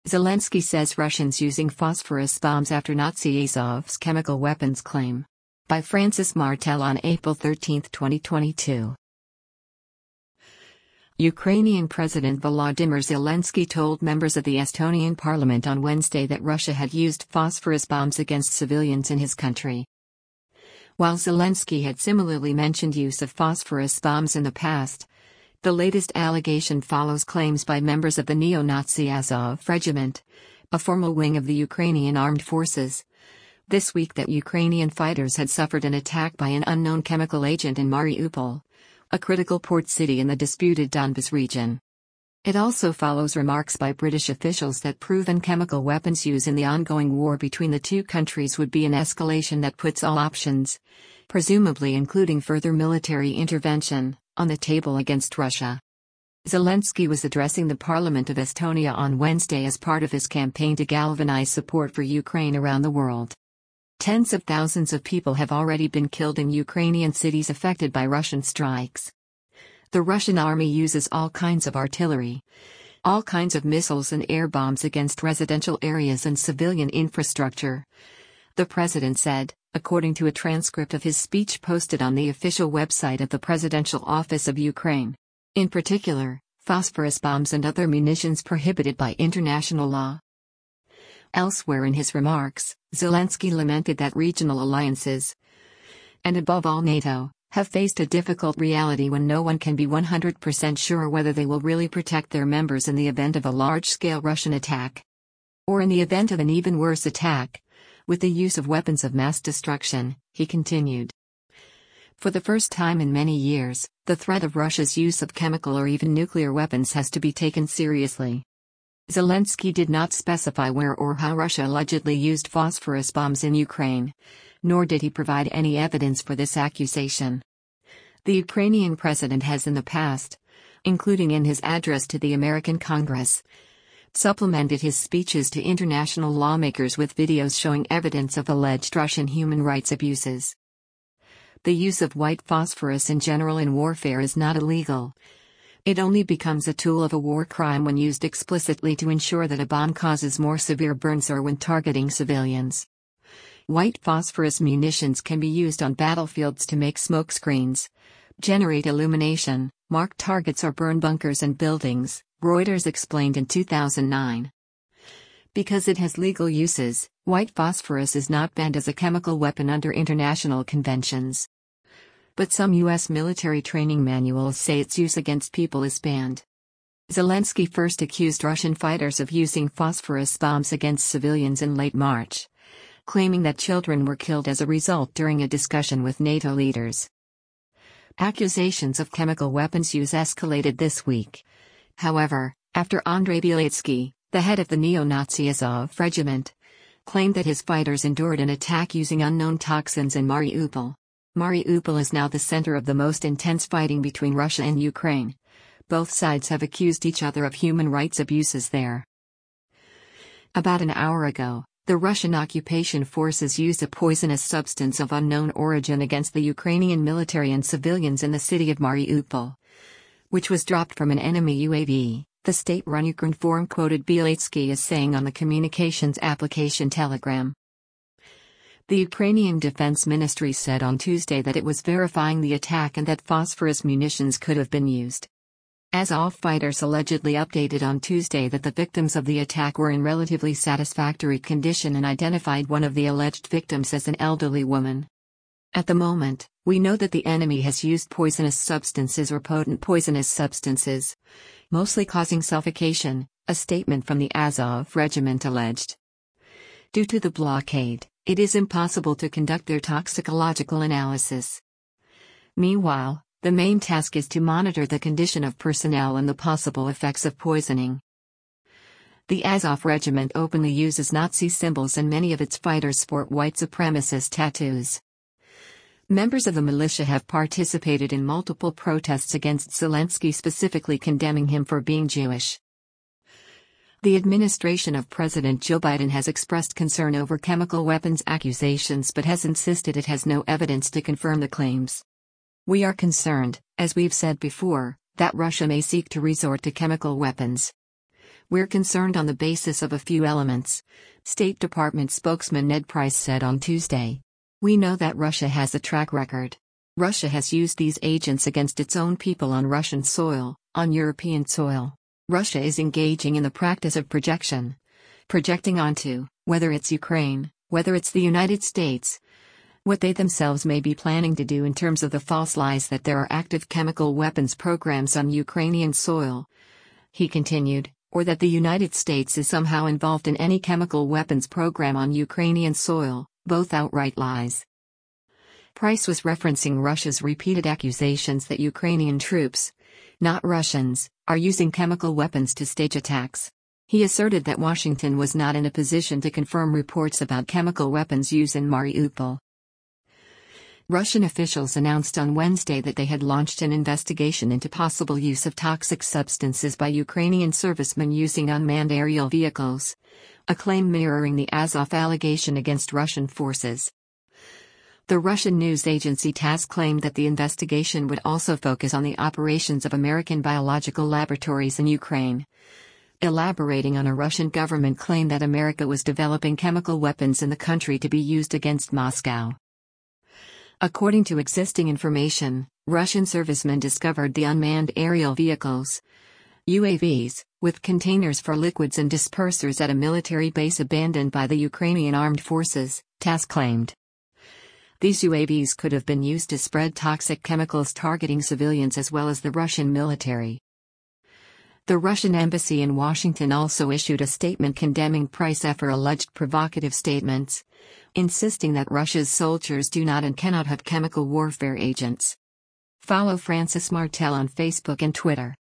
Zelensky says Russians using phosphorus bombs after Nazi Azov's chemical weapons claim. By Francis Martel on April 13, 2022. Ukrainian President Volodymyr Zelensky told members of the Estonian parliament on Wednesday that Russia had used phosphorus bombs against civilians in his country. While Zelensky had similarly mentioned use of phosphorus bombs in the past, the latest allegation follows claims by members of the neo-Nazi Azov Regiment, a formal wing of the Ukrainian armed forces, this week that Ukrainian fighters had suffered an attack by an unknown chemical agent in Mariupol, a critical port city in the disputed Donbas region. It also follows remarks by British officials that proven chemical weapons use in the ongoing war between the two countries would be an escalation that puts all options, presumably including further military intervention, on the table against Russia. Zelensky was addressing the Parliament of Estonia on Wednesday as part of his campaign to galvanize support for Ukraine around the world. Tens of thousands of people have already been killed in Ukrainian cities affected by Russian strikes. The Russian army uses all kinds of artillery, all kinds of missiles and air bombs against residential areas and civilian infrastructure, the president said, according to a transcript of his speech posted on the official website of the Presidential Office of Ukraine. In particular, phosphorus bombs and other munitions prohibited by international law. Elsewhere in his remarks, Zelensky lamented that regional alliances, and above all NATO, have faced a difficult reality when no one can be 100% sure whether they will really protect their members in the event of a large-scale Russian attack. Or in the event of an even worse attack, with the use of weapons of mass destruction, he continued. For the first time in many years, the threat of Russia's use of chemical or even nuclear weapons has to be taken seriously. Zelensky did not specify where or how Russia allegedly used phosphorus bombs in Ukraine, nor did he provide any evidence for this accusation. The Ukrainian president has in the past, including in his address to the American Congress, supplemented his speeches to international lawmakers with videos showing evidence of alleged Russian human rights abuses. The use of white phosphorus in general in warfare is not illegal. It only becomes a tool of a war crime when used explicitly to ensure that a bomb causes more severe burns or when targeting civilians. White phosphorus munitions can be used on battlefields to make smoke screens, generate illumination, mark targets or burn bunkers and buildings, Reuters explained in 2009. Because it has legal uses, white phosphorus is not banned as a chemical weapon under international conventions. But some U.S. military training manuals say its use against people is banned. Zelensky first accused Russian fighters of using phosphorus bombs against civilians in late March, claiming that children were killed as a result during a discussion with NATO leaders. Accusations of chemical weapons use escalated this week, however, after Andrei Bielitsky, the head of the neo-Nazi Azov Regiment, claimed that his fighters endured an attack using unknown toxins in Mariupol. Mariupol is now the center of the most intense fighting between Russia and Ukraine. Both sides have accused each other of human rights abuses there. About an hour ago, the Russian occupation forces used a poisonous substance of unknown origin against the Ukrainian military and civilians in the city of Mariupol, which was dropped from an enemy UAV, the state-run Ukrinform quoted Bielitsky as saying on the communications application Telegram. The Ukrainian Defense Ministry said on Tuesday that it was verifying the attack and that phosphorus munitions could have been used. Azov fighters allegedly updated on Tuesday that the victims of the attack were in relatively satisfactory condition and identified one of the alleged victims as an elderly woman. At the moment, we know that the enemy has used poisonous substances or potent poisonous substances, mostly causing suffocation, a statement from the Azov Regiment alleged. Due to the blockade, it is impossible to conduct their toxicological analysis. Meanwhile, the main task is to monitor the condition of personnel and the possible effects of poisoning. The Azov Regiment openly uses Nazi symbols and many of its fighters sport white supremacist tattoos. Members of the militia have participated in multiple protests against Zelensky, specifically condemning him for being Jewish. The administration of President Joe Biden has expressed concern over chemical weapons accusations but has insisted it has no evidence to confirm the claims. We are concerned, as we've said before, that Russia may seek to resort to chemical weapons. "We're concerned on the basis of a few elements," State Department spokesman Ned Price said on Tuesday. "We know that Russia has a track record. Russia has used these agents against its own people on Russian soil, on European soil. Russia is engaging in the practice of projecting onto, whether it's Ukraine, whether it's the United States, what they themselves may be planning to do in terms of the false lies that there are active chemical weapons programs on Ukrainian soil," he continued, "or that the United States is somehow involved in any chemical weapons program on Ukrainian soil, both outright lies." Price was referencing Russia's repeated accusations that Ukrainian troops, not Russians, are using chemical weapons to stage attacks. He asserted that Washington was not in a position to confirm reports about chemical weapons use in Mariupol. Russian officials announced on Wednesday that they had launched an investigation into possible use of toxic substances by Ukrainian servicemen using unmanned aerial vehicles, a claim mirroring the Azov allegation against Russian forces. The Russian news agency TASS claimed that the investigation would also focus on the operations of American biological laboratories in Ukraine, elaborating on a Russian government claim that America was developing chemical weapons in the country to be used against Moscow. According to existing information, Russian servicemen discovered the unmanned aerial vehicles, UAVs, with containers for liquids and dispersers at a military base abandoned by the Ukrainian armed forces, TASS claimed. These UAVs could have been used to spread toxic chemicals targeting civilians as well as the Russian military. The Russian embassy in Washington also issued a statement condemning Price for alleged provocative statements, insisting that Russia's soldiers do not and cannot have chemical warfare agents. Follow Francis Martel on Facebook and Twitter.